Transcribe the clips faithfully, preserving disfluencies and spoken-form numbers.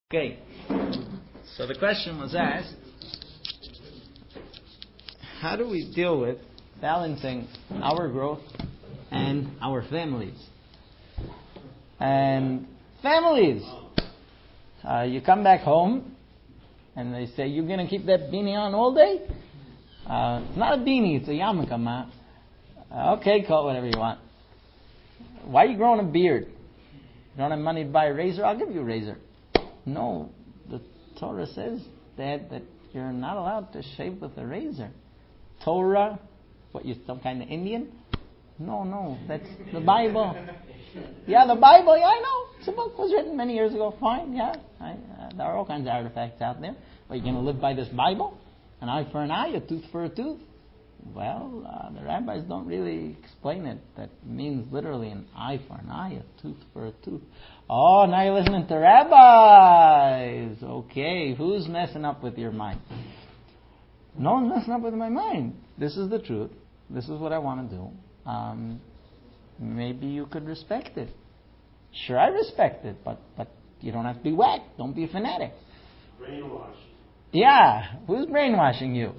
Okay, so the question was asked, how do we deal with balancing our growth and our families? And families, uh, you come back home and they say, you're going to keep that beanie on all day? Uh, it's not a beanie, it's a yarmulke, ma. Uh, okay, call it whatever you want. Why are you growing a beard? You don't have money to buy a razor? I'll give you a razor. No, the Torah says that that you're not allowed to shave with a razor. Torah? What, you some kind of Indian? No, no, that's the Bible. Yeah, the Bible, yeah, I know. It's a book was written many years ago. Fine, yeah. I, uh, there are all kinds of artifacts out there. Are you going to live by this Bible? An eye for an eye, a tooth for a tooth? Well, uh, the rabbis don't really explain it. That means literally an eye for an eye, a tooth for a tooth. Oh, now you're listening to rabbis. Okay, who's messing up with your mind? No one's messing up with my mind. This is the truth. This is what I want to do. Um, maybe you could respect it. Sure, I respect it, but, but you don't have to be whacked. Don't be a fanatic. Brainwash. Yeah, who's brainwashing you?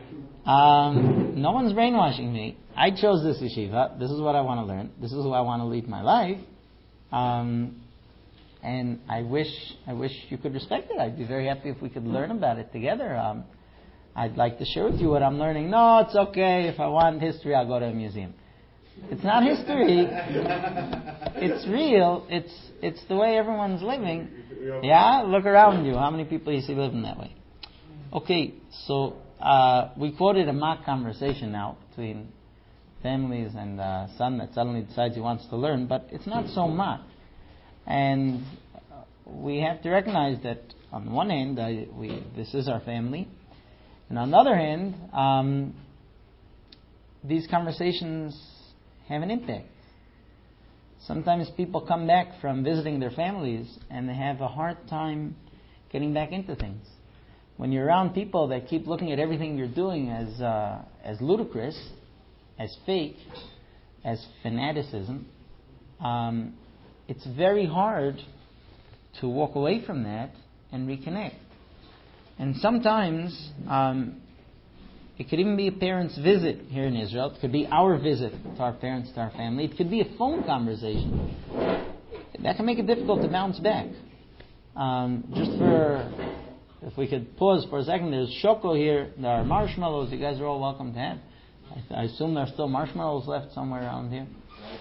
Um, no one's brainwashing me. I chose this yeshiva. This is what I want to learn. This is how I want to lead my life. Um, and I wish I wish you could respect it. I'd be very happy if we could learn about it together. Um, I'd like to share with you what I'm learning. No, it's okay. If I want history, I'll go to a museum. It's not history. It's real. It's it's the way everyone's living. Yeah, look around you. How many people you see living that way? Okay, so uh, we quoted a mock conversation now between families and a son that suddenly decides he wants to learn, but it's not so mock. And we have to recognize that on the one hand, uh, we this is our family, and on the other hand, um, these conversations have an impact. Sometimes people come back from visiting their families and they have a hard time getting back into things. When you're around people that keep looking at everything you're doing as uh, as ludicrous, as fake, as fanaticism, um, it's very hard to walk away from that and reconnect. And sometimes um, it could even be a parent's visit here in Israel. It could be our visit to our parents, to our family. It could be a phone conversation. That can make it difficult to bounce back. Um, just for, if we could pause for a second, there's Shoko here. There are marshmallows. You guys are all welcome to have. I, I assume there are still marshmallows left somewhere around here.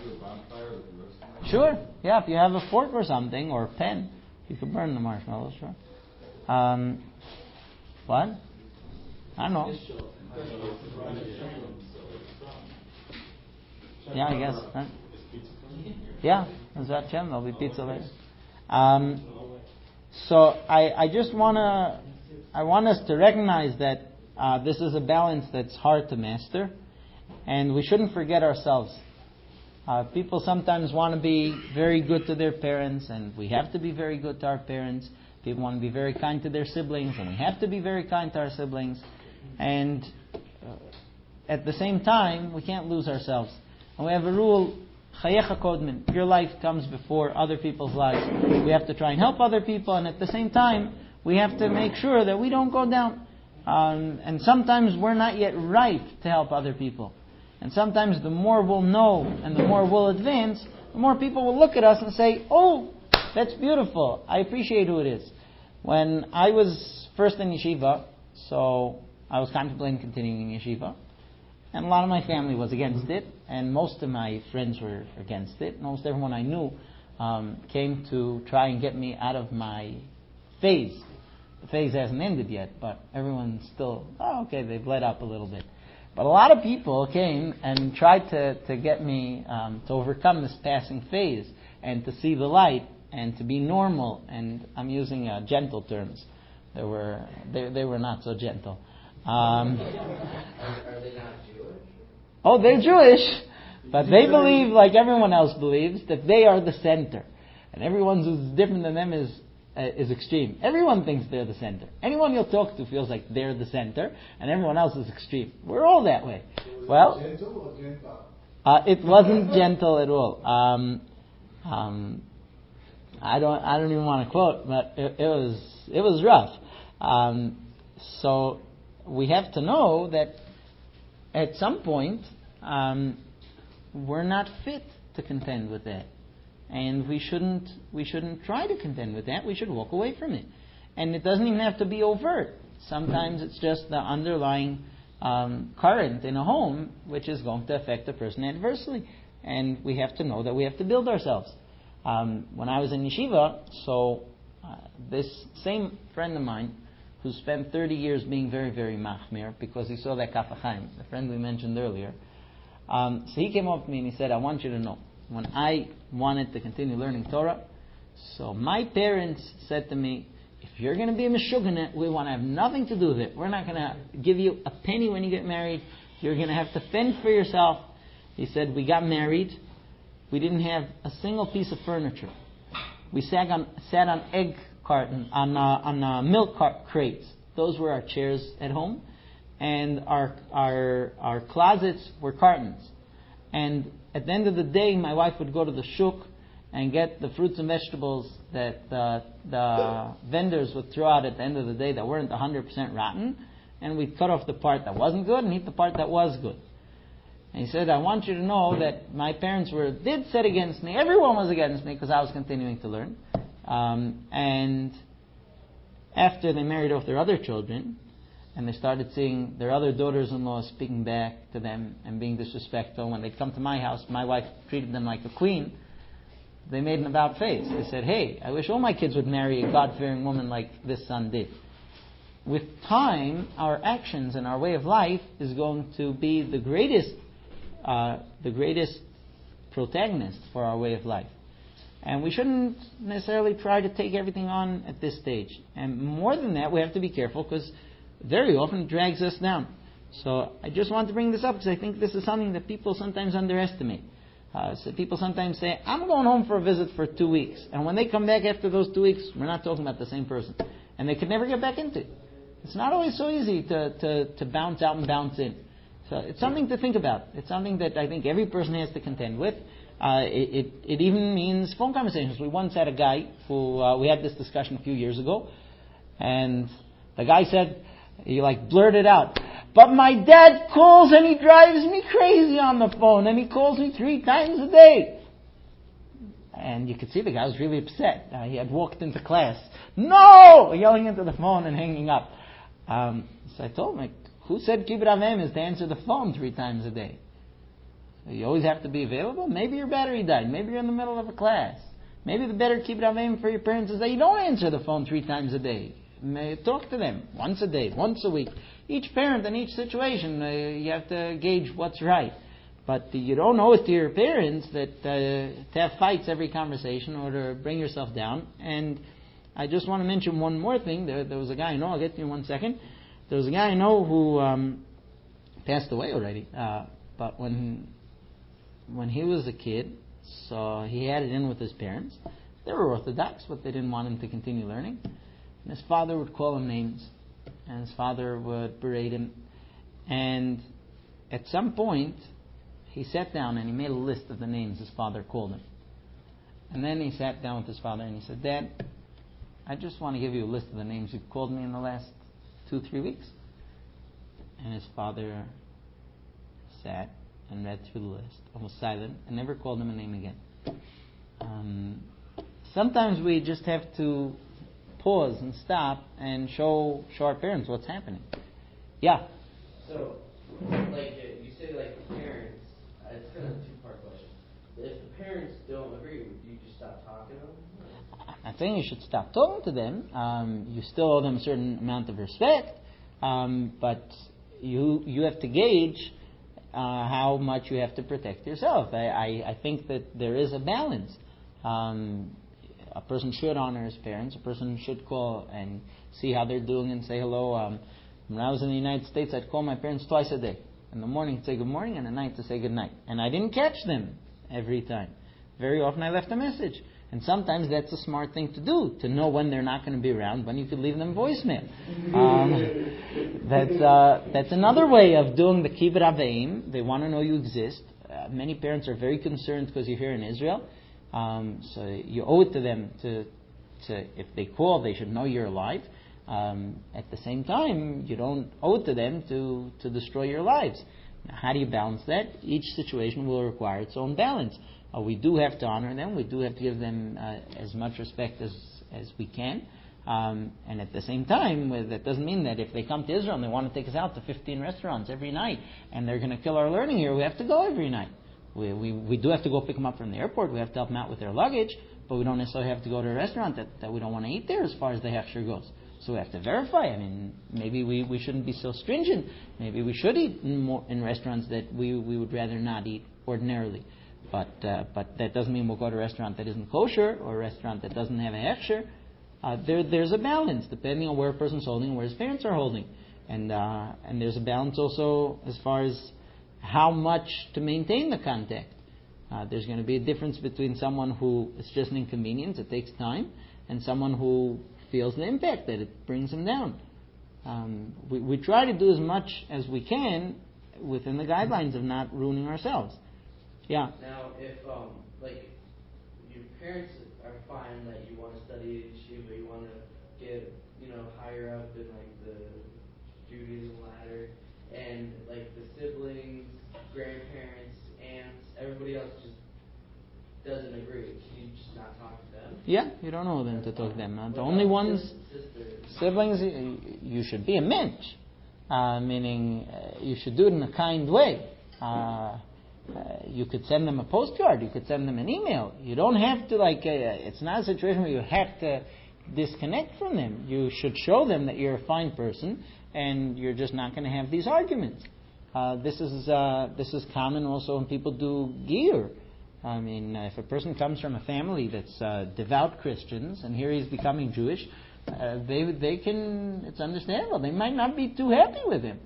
Sure. Yeah, if you have a fork or something, or a pen, you could burn the marshmallows, sure. Um, what? I don't know. Yeah, I guess. Huh? Yeah, is that Shem? There'll be pizza later. Um, so I, I just wanna, I want us to recognize that uh, this is a balance that's hard to master, and we shouldn't forget ourselves. Uh, people sometimes want to be very good to their parents, and we have to be very good to our parents. People want to be very kind to their siblings, and we have to be very kind to our siblings. And uh, at the same time, we can't lose ourselves. And we have a rule, chayecha kodmin, your life comes before other people's lives. We have to try and help other people, and at the same time, we have to make sure that we don't go down. Um, and sometimes we're not yet ripe to help other people. And sometimes the more we'll know and the more we'll advance, the more people will look at us and say, oh, that's beautiful. I appreciate who it is. When I was first in yeshiva, so I was contemplating continuing in yeshiva, and a lot of my family was against it, and most of my friends were against it. Most everyone I knew um, came to try and get me out of my phase. The phase hasn't ended yet, but everyone's still, oh, okay, they've let up a little bit. But a lot of people came and tried to, to get me um, to overcome this passing phase and to see the light and to be normal. And I'm using uh, gentle terms. They were they, they were not so gentle. Um, Are they not Jewish? Oh, they're Jewish, but they believe, like everyone else believes, that they are the center, and everyone who's different than them is uh, is extreme. Everyone thinks they're the center. Anyone you'll talk to feels like they're the center, and everyone else is extreme. We're all that way. Well, gentle or gentle? Uh, it wasn't gentle at all. Um, um, I don't I don't even want to quote, but it, it was it was rough. Um, so we have to know that at some point um, we're not fit to contend with that, and we shouldn't we shouldn't try to contend with that. We should walk away from it, and it doesn't even have to be overt. Sometimes it's just the underlying um, current in a home which is going to affect the person adversely, and we have to know that we have to build ourselves. Um, when I was in yeshiva, so uh, this same friend of mine who spent thirty years being very, very machmir because he saw that Kaf HaChaim, the friend we mentioned earlier. Um, so he came up to me and he said, I want you to know, when I wanted to continue learning Torah, so my parents said to me, if you're going to be a Meshuggah, we want to have nothing to do with it. We're not going to give you a penny when you get married. You're going to have to fend for yourself. He said, we got married. We didn't have a single piece of furniture. We sat on, sat on egg carton, on uh, on uh, milk cart crates. Those were our chairs at home, and our our our closets were cartons. And at the end of the day, my wife would go to the shuk and get the fruits and vegetables that the the vendors would throw out at the end of the day that weren't one hundred percent rotten, and we'd cut off the part that wasn't good and eat the part that was good. And he said, I want you to know that my parents were did set against me. Everyone was against me because I was continuing to learn. Um, and after they married off their other children, and they started seeing their other daughters-in-law speaking back to them and being disrespectful, when they'd come to my house, my wife treated them like a queen. They made an about face. They said, hey, I wish all my kids would marry a God-fearing woman like this son did. With time, our actions and our way of life is going to be the greatest Uh, the greatest protagonist for our way of life. And we shouldn't necessarily try to take everything on at this stage. And more than that, we have to be careful because very often it drags us down. So I just want to bring this up because I think this is something that people sometimes underestimate. Uh, so people sometimes say, I'm going home for a visit for two weeks. And when they come back after those two weeks, we're not talking about the same person. And they could never get back into it. It's not always so easy to, to, to bounce out and bounce in. So it's something to think about. It's something that I think every person has to contend with. Uh, it, it, it even means phone conversations. We once had a guy who, uh, we had this discussion a few years ago, and the guy said, he like blurted out, but my dad calls and he drives me crazy on the phone, and he calls me three times a day. And you could see the guy was really upset. Uh, he had walked into class, no! Yelling into the phone and hanging up. Um, so I told him, like, who said kibbud avim is to answer the phone three times a day? So you always have to be available? Maybe your battery died. Maybe you're in the middle of a class. Maybe the better kibbud avim for your parents is that you don't answer the phone three times a day. May talk to them once a day, once a week. Each parent in each situation, uh, you have to gauge what's right. But you don't owe it to your parents that uh, to have fights every conversation or to bring yourself down. And I just want to mention one more thing. There, there was a guy I know, I'll get to you in one second. There was a guy I know who um, passed away already, uh, but when when he was a kid, so he had it in with his parents. They were Orthodox, but they didn't want him to continue learning. And his father would call him names, and his father would berate him. And at some point, he sat down and he made a list of the names his father called him. And then he sat down with his father and he said, Dad, I just want to give you a list of the names you've called me in the last two, three weeks. And his father sat and read through the list, almost silent, and never called him a name again. Um, sometimes we just have to pause and stop and show show our parents what's happening. Yeah. So, like you say, like the parents. Uh, it's kind of a two-part question. If the parents don't agree, would you just stop talking to them? I think you should stop talking to them. Um, you still owe them a certain amount of respect, um, but you you have to gauge uh, how much you have to protect yourself. I, I, I think that there is a balance. Um, a person should honor his parents. A person should call and see how they're doing and say hello. Um, when I was in the United States, I'd call my parents twice a day. In the morning to say good morning, and at night to say good night. And I didn't catch them every time. Very often I left a message. And sometimes that's a smart thing to do, to know when they're not going to be around, when you could leave them voicemail. Um, that's uh, that's another way of doing the kibbud avim. They want to know you exist. Uh, many parents are very concerned because you're here in Israel. Um, so you owe it to them to, to if they call, they should know you're alive. Um, at the same time, you don't owe it to them to, to destroy your lives. Now, how do you balance that? Each situation will require its own balance. Uh, we do have to honor them. We do have to give them uh, as much respect as, as we can. Um, and at the same time, that doesn't mean that if they come to Israel and they want to take us out to fifteen restaurants every night and they're going to kill our learning here, we have to go every night. We, we we do have to go pick them up from the airport. We have to help them out with their luggage, but we don't necessarily have to go to a restaurant that, that we don't want to eat there as far as the hechsher goes. So we have to verify. I mean, maybe we, we shouldn't be so stringent. Maybe we should eat in, more, in restaurants that we, we would rather not eat ordinarily. But uh, but that doesn't mean we'll go to a restaurant that isn't kosher or a restaurant that doesn't have a hechsher. Uh, there, there's a balance depending on where a person's holding and where his parents are holding, and uh, and there's a balance also as far as how much to maintain the contact. Uh, there's going to be a difference between someone who it's just an inconvenience, it takes time, and someone who feels the impact that it brings him down. Um, we, we try to do as much as we can within the guidelines of not ruining ourselves. Yeah. Now, if um, like your parents are fine that you want to study at yeshiva, you want to get, you know, higher up in like the Judaism ladder, and like the siblings, grandparents, aunts, everybody else just doesn't agree. Can you just not talk to them? Yeah, you don't know them to talk to them. Uh, the only ones, sisters? siblings, you should be a mensch, uh, meaning uh, you should do it in a kind way. Uh, Uh, you could send them a postcard. You could send them an email. You don't have to, like, uh, it's not a situation where you have to disconnect from them. You should show them that you're a fine person and you're just not going to have these arguments. Uh, this is uh, this is common also when people do giyur. I mean, uh, if a person comes from a family that's uh, devout Christians and here he's becoming Jewish, uh, they they can, it's understandable. They might not be too happy with him.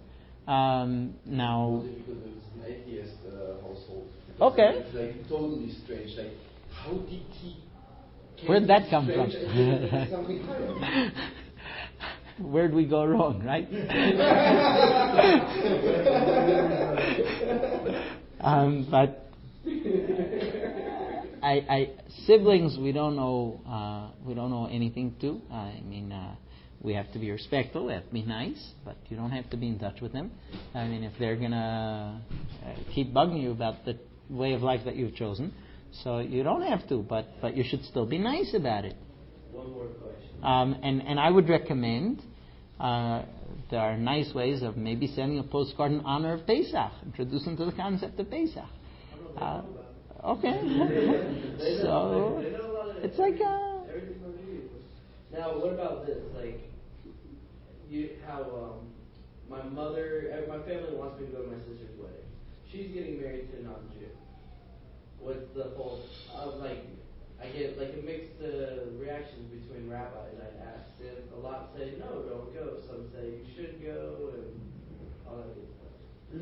Um, now... atheist uh, household. Okay. It's like totally strange. Like, how did he? Where'd that come from? Something higher. Where'd we go wrong, right? um, but I, I siblings we don't know uh, we don't know anything to. Uh, I mean. Uh, We have to be respectful, we have to be nice, but you don't have to be in touch with them. I mean, if they're going to uh, keep bugging you about the way of life that you've chosen, so you don't have to, but, but you should still be nice about it. One more question. Um, and, and I would recommend, uh, there are nice ways of maybe sending a postcard in honor of Pesach, introduce them to the concept of Pesach. Uh, okay. So, it's like a... Now, what about this? Like, you, how um, my mother, my family wants me to go to my sister's wedding. She's getting married to a non-Jew. What's the whole? Uh, like, I get like a mixed uh, reactions between rabbis. I ask, and a lot say no, don't go. Some say you should go, and all that good stuff.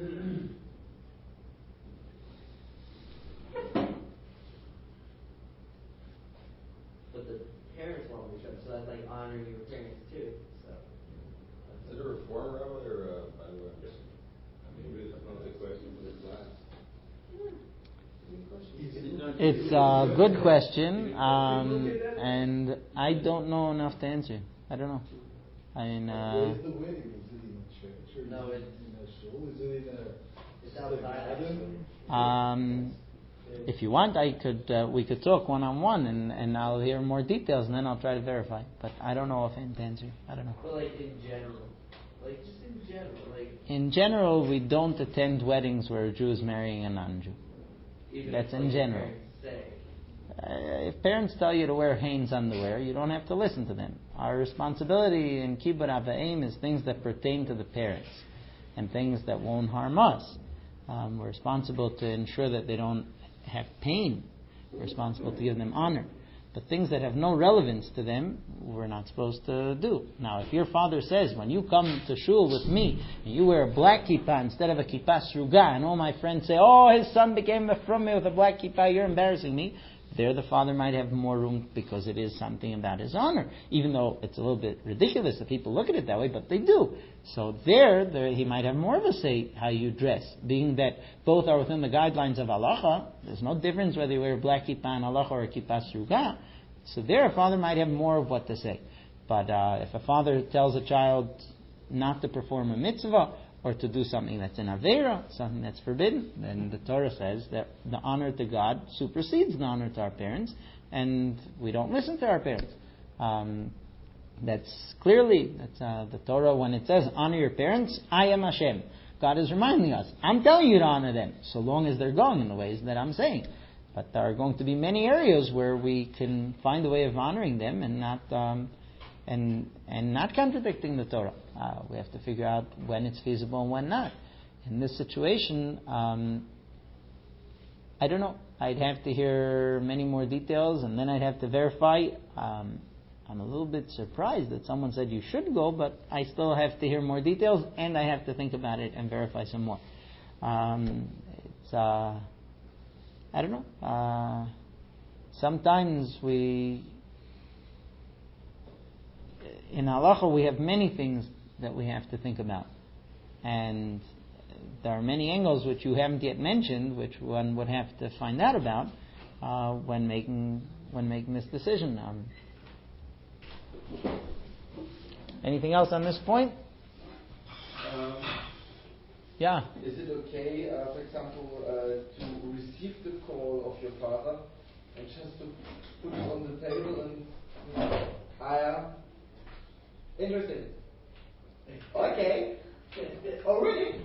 But the parents want me to go, so that's like honoring your parents too. So. Is it a reform rabbi or a Bible rabbi? I mean, that's a question for the class. It's a good question, um, and I don't know enough to answer. I don't know. I mean, uh, where's the wedding? Is it in a church or No, is it's it in a shul? Is it in a it's outside actually. um, if you want, I could. Uh, we could talk one on one, and and I'll hear more details, and then I'll try to verify. But I don't know offhand to answer. I don't know. But like in general, like just in general, like. In general, we don't attend weddings where a Jew is marrying a non-Jew. Even That's if, in like, general. parents say. Uh, if parents tell you to wear Hanes underwear, you don't have to listen to them. Our responsibility in Kibbutz Avayim is things that pertain to the parents and things that won't harm us. Um, we're responsible to ensure that they don't have pain. We're responsible to give them honor. But things that have no relevance to them, we're not supposed to do. Now, if your father says, when you come to shul with me, and you wear a black kippah instead of a kippah sruga, and all my friends say, oh, his son became a frumme with a black kippah, you're embarrassing me, there the father might have more room because it is something about his honor, even though it's a little bit ridiculous that people look at it that way, but they do. So there, there he might have more of a say how you dress, being that both are within the guidelines of halacha. There's no difference whether you wear a black kippah in halacha or a kippah sruga. So there a father might have more of what to say. But uh, if a father tells a child not to perform a mitzvah, or to do something that's an aveira, something that's forbidden, then the Torah says that the honor to God supersedes the honor to our parents, and we don't listen to our parents. Um, that's clearly, that's, uh, the Torah, when it says, honor your parents, I am Hashem. God is reminding us, I'm telling you to honor them, so long as they're going in the ways that I'm saying. But there are going to be many areas where we can find a way of honoring them and not um, and and not contradicting the Torah. Uh, we have to figure out when it's feasible and when not. In this situation, um, I don't know. I'd have to hear many more details, and then I'd have to verify. Um, I'm a little bit surprised that someone said you should go, but I still have to hear more details, and I have to think about it and verify some more. Um, it's uh, I don't know. Uh, sometimes we, in halacha, we have many things that we have to think about, and there are many angles which you haven't yet mentioned, which one would have to find out about uh, when making when making this decision. Um, anything else on this point? Um, yeah. Is it okay, uh, for example, uh, to receive the call of your father and just to put it on the table and I am interested? Okay. Oh, really?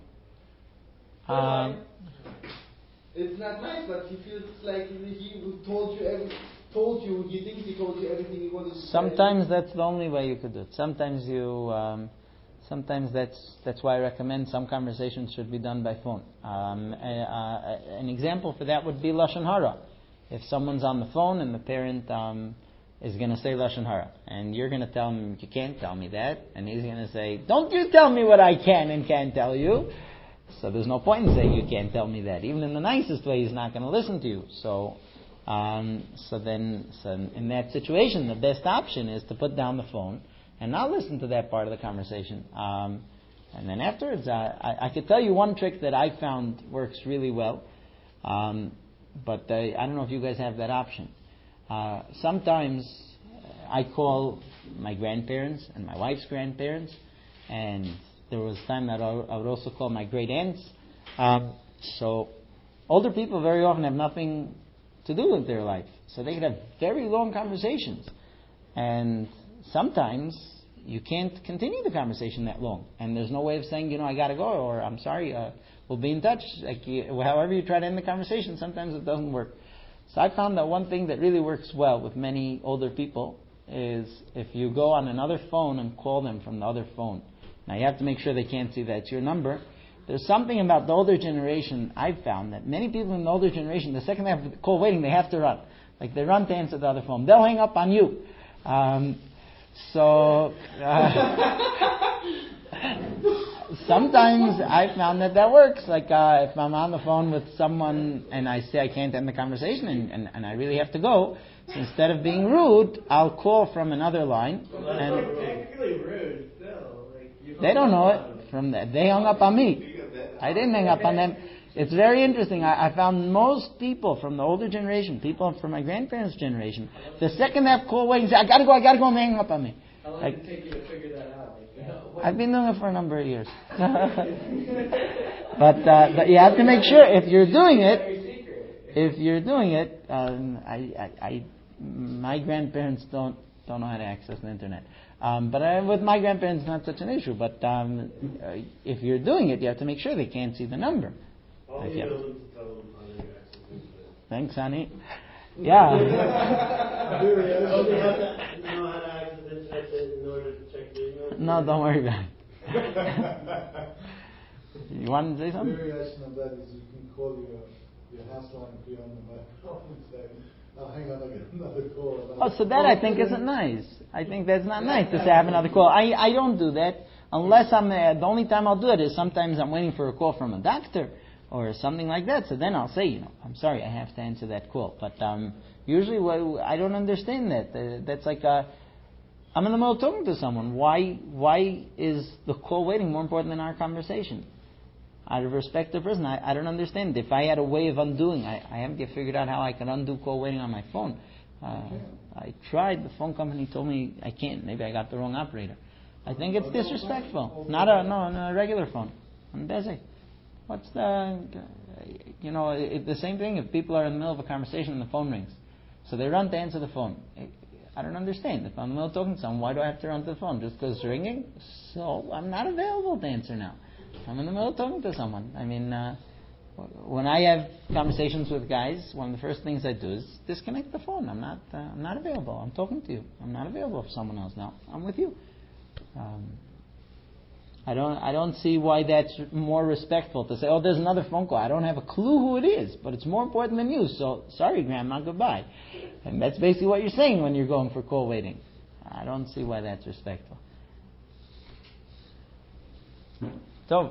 Um, it's not nice, but he feels like he told you every, told you, he thinks he told you everything he wanted to say. Sometimes that's the only way you could do it. Sometimes you, um, sometimes that's that's why I recommend some conversations should be done by phone. Um, uh, uh, an example for that would be Lashon Hara. If someone's on the phone and the parent um, is going to say Lashon Hara, and you're going to tell him, you can't tell me that, and he's going to say, don't you tell me what I can and can't tell you. So there's no point in saying you can't tell me that. Even in the nicest way, he's not going to listen to you. So, um, so then, so in that situation, the best option is to put down the phone and not listen to that part of the conversation. Um, and then afterwards, uh, I, I could tell you one trick that I found works really well. Um, but I, I don't know if you guys have that option. Uh, sometimes I call my grandparents and my wife's grandparents, and there was a time that I would also call my great aunts. Um, so older people very often have nothing to do with their life, so they can have very long conversations, and sometimes you can't continue the conversation that long, and there's no way of saying, you know, I got to go, or I'm sorry, uh, we'll be in touch. Like you, however you try to end the conversation, sometimes it doesn't work. So I found that one thing that really works well with many older people is if you go on another phone and call them from the other phone. Now you have to make sure they can't see that it's your number. There's something about the older generation I've found that many people in the older generation, the second they have the call waiting, they have to run. Like they run to answer the other phone. They'll hang up on you. Um, so uh, sometimes I found that that works. Like uh, if I'm on the phone with someone and I say I can't end the conversation and, and, and I really have to go, so instead of being rude, I'll call from another line. Well, that's and like technically rude still. Like, you they don't know it. From that, they hung up on me. I didn't hang up on them. It's very interesting. I, I found most people from the older generation, people from my grandparents' generation, the second they have call waiting, say, I gotta go, I gotta go, and they hang up on me. How long Like, did it take you to figure that out? Like, you know, what- I've been doing it for a number of years. but, uh, but you have to make sure if you're doing it, Very secret. if you're doing it, um, I, I, I, my grandparents don't don't know how to access the internet. Um, but I, with my grandparents, it's not such an issue. But um, uh, if you're doing it, you have to make sure they can't see the number. I'll Like, email yeah. them to tell them how to access the internet. Thanks, honey. Yeah. Really, I only have to know how to access the internet in order to check the email. No, don't worry about it. You want to say The something? variation of that is you can call your your house line if you're on the microphone and say, I'll hang on, I get another call. Oh, so that I think isn't nice. I think that's not nice to say I have another call. I, I don't do that unless I'm, uh, the only time I'll do it is sometimes I'm waiting for a call from a doctor or something like that. So then I'll say, you know, I'm sorry, I have to answer that call. But um, usually, well, I don't understand that. Uh, that's like a, I'm in the middle of talking to someone. Why why is the call waiting more important than our conversation? Out of respect to the person, I, I don't understand. If I had a way of undoing, I, I haven't yet figured out how I can undo call waiting on my phone. Uh, I tried. The phone company told me I can't. Maybe I got the wrong operator. I think it's disrespectful. Not a no, no a regular phone. I'm busy. What's the, you know, it, the same thing if people are in the middle of a conversation and the phone rings. So they run to answer the phone. I don't understand. If I'm in the middle of talking to someone, why do I have to run to the phone? Just because it's ringing? So I'm not available to answer now. I'm in the middle of talking to someone. I mean, uh, when I have conversations with guys, one of the first things I do is disconnect the phone. I'm not, uh, I'm not available. I'm talking to you. I'm not available for someone else now. I'm with you. Um, I don't I don't see why that's more respectful to say, oh, there's another phone call. I don't have a clue who it is, but it's more important than you. So, sorry, Grandma, goodbye. And that's basically what you're saying when you're going for call waiting. I don't see why that's respectful. So,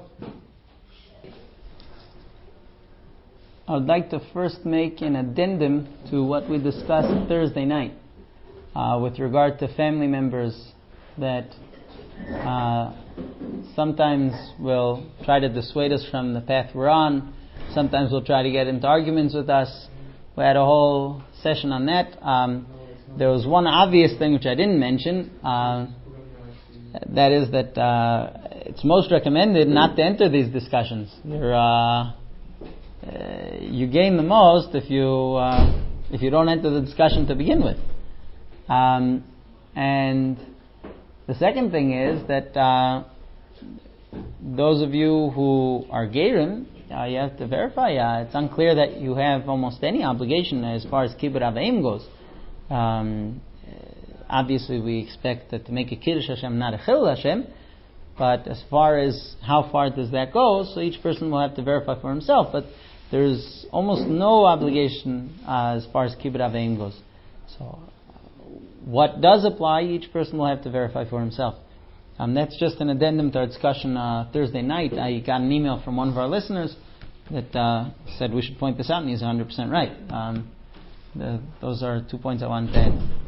I would like to first make an addendum to what we discussed Thursday night uh, with regard to family members that uh, sometimes will try to dissuade us from the path we're on. Sometimes will try to get into arguments with us. We had a whole session on that. Um, there was one obvious thing which I didn't mention. Uh, that is that uh, it's most recommended not to enter these discussions. You're, uh, uh, you gain the most if you uh, if you don't enter the discussion to begin with. Um, and the second thing is that uh, those of you who are Gerim, uh, you have to verify. Uh, it's unclear that you have almost any obligation as far as Kibbut Avayim goes. Um, obviously, we expect that to make a Kiddush Hashem, not a Chilul Hashem. But as far as how far does that go, so each person will have to verify for himself. But there's almost no obligation uh, as far as Kibbut Avayim goes. So, what does apply, each person will have to verify for himself. Um, that's just an addendum to our discussion uh, Thursday night. I got an email from one of our listeners that uh, said we should point this out, and he's one hundred percent right. Um, the, those are two points I wanted to add.